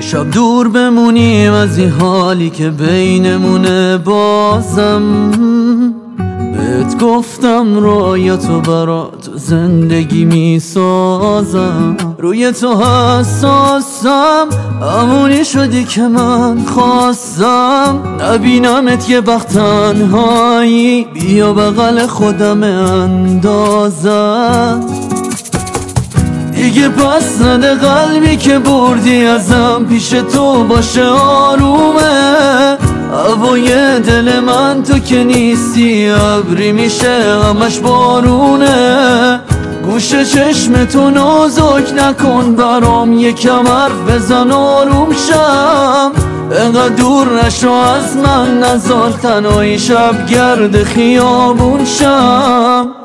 شب دور بمونیم از این حالی که بینمونه بازم بهت گفتم رویاتو برات زندگی میسازم روی تو حساسم همونی شدی که من خواستم نبینمت یه وقت تنهایی بیا بغل خودم اندازم دیگه پس نده قلبی که بردی ازم پیش تو باشه آرومه هوای دل من تو که نیستی ابری میشه همش بارونه گوش چشم تو نازک نکن برام یکم حرف بزن آروم شم انقدر دور نشو از من نزار تنهایی شب گرد خیابون شم